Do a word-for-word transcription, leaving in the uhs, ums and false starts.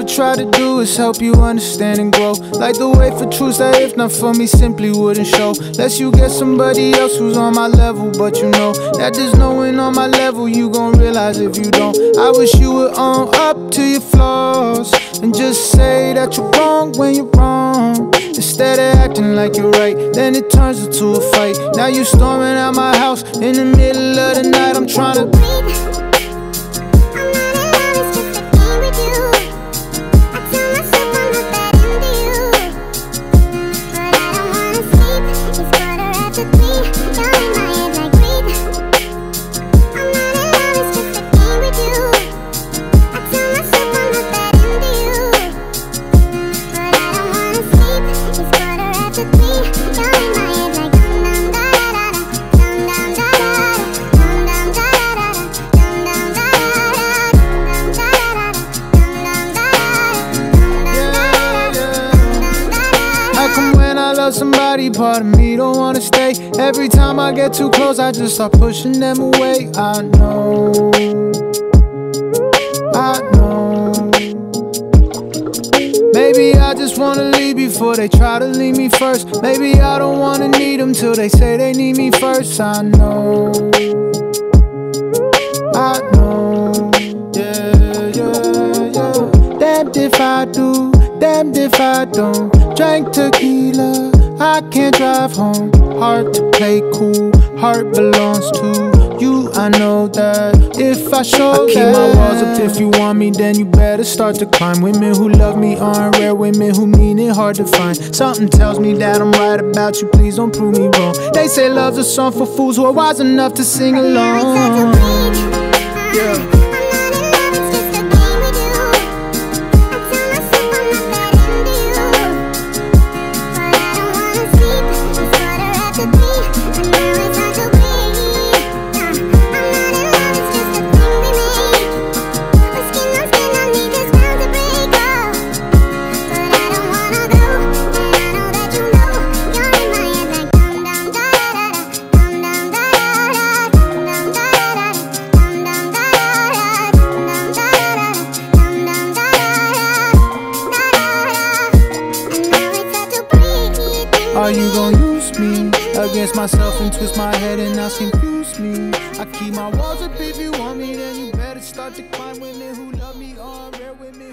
try to do is help you understand and grow. Like the way for truths that if not for me simply wouldn't show. Lest you get somebody else who's on my level, but you know that there's no one on my level. You gon' realize if you don't. I wish you would own up to your flaws and just say that you're wrong when you're wrong. Instead of acting like you're right, then it turns into a fight. Now you storming out my house in the middle of the night. I'm trying to breathe. Somebody, part of me don't wanna stay. Every time I get too close, I just start pushing them away. I know, I know. Maybe I just wanna leave before they try to leave me first. Maybe I don't wanna need them till they say they need me first. I know, I know, yeah, yeah, yeah. Damned if I do, damned if I don't. Drank tequila, I can't drive home. Hard to play cool, heart belongs to you. I know that if I show I keep that. My walls up. If you want me, then you better start to climb. Women who love me aren't rare, women who mean it hard to find. Something tells me that I'm right about you, please don't prove me wrong. They say love's a song for fools who are wise enough to sing along. Yeah. Are you gon' use me against myself and twist my head and now confuse me? I keep my walls up. If you want me, then you better start to climb. Women who love me are rare, women